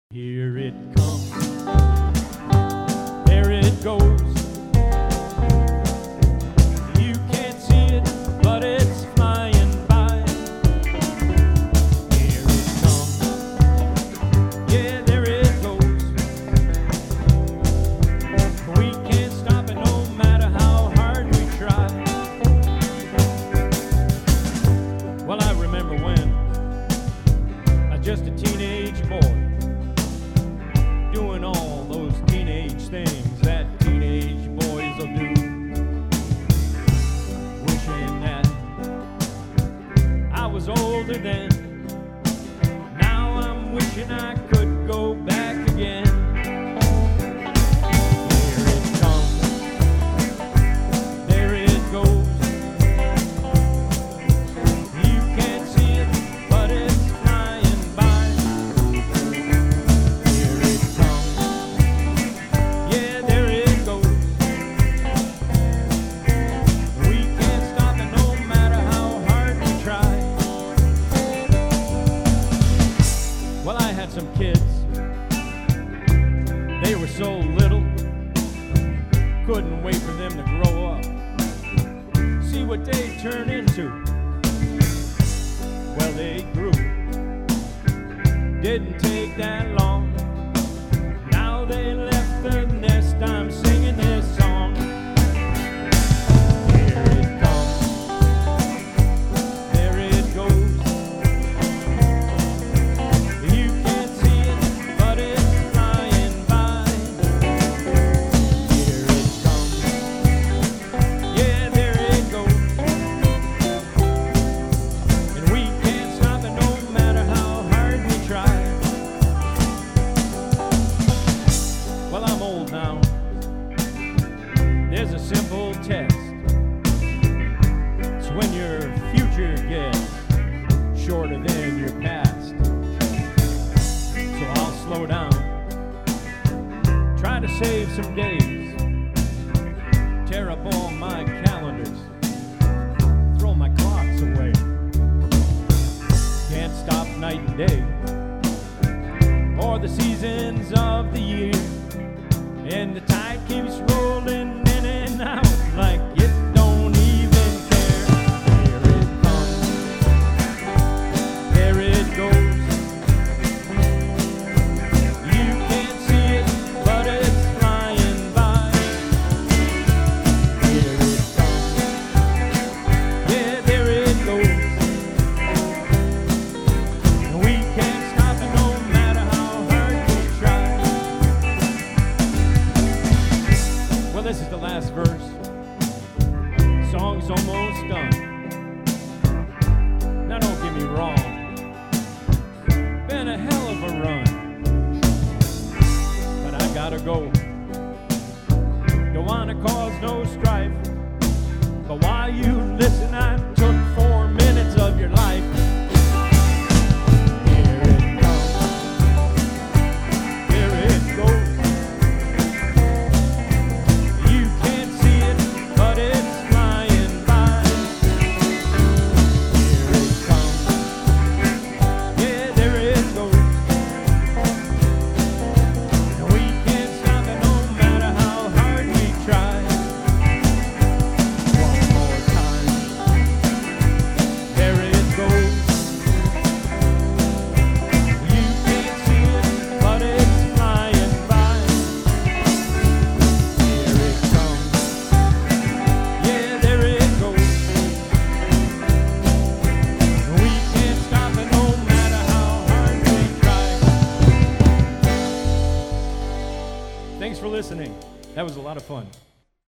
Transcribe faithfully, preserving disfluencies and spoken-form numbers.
Here it comes, there it goes. You can't see it, but it's flying by. Here it comes, yeah, there it goes. We can't stop it no matter how hard we try. Well, I remember when I was just a teenage boy, doing all those teenage things that teenage boys will do. Wishing that I was older then. Now I'm wishing I could go back again. Here it comes, there it goes. You can't see it, but it's flying by. Here it comes, yeah, there it goes. We can't stop it no matter how hard we try. Well, I had some kids. They were so little, couldn't wait for them to grow up, see what they'd turn into. Well, they grew, didn't take that long. Now they left the nest, I'm singing this song. Here it comes, there it goes. You can't see it, but it's flying by. Here it comes, yeah, there it goes. And we can't stop it no matter how hard we try. Well, I'm old now. There's a simple test. It's when your future gets shorter than your past. So I'll slow down, try to save some days, tear up all my calendars, throw my clocks away. Can't stop night and day, or the seasons of the year. And the tide keeps rolling in and out like it don't even care. Here it comes, there it goes. You can't see it, but it's flying by. Here it comes, yeah, there it goes. And we can't stop it no matter how hard we try. Well, this is the last verse. Song's almost done. Now don't get me wrong, been a hell of a run, but I gotta go. Don't wanna cause no strife, but while you listen, I took four minutes of your life. Here it comes, there it goes. You can't see it, but it's flying by. Here it comes, yeah, there it goes. And we can't stop it no matter how hard we try. One more time, there it goes. You can't see it, but it's flying by. Here it comes, yeah, there it goes. We can't stop it no matter how hard we try. Thanks for listening. That was a lot of fun.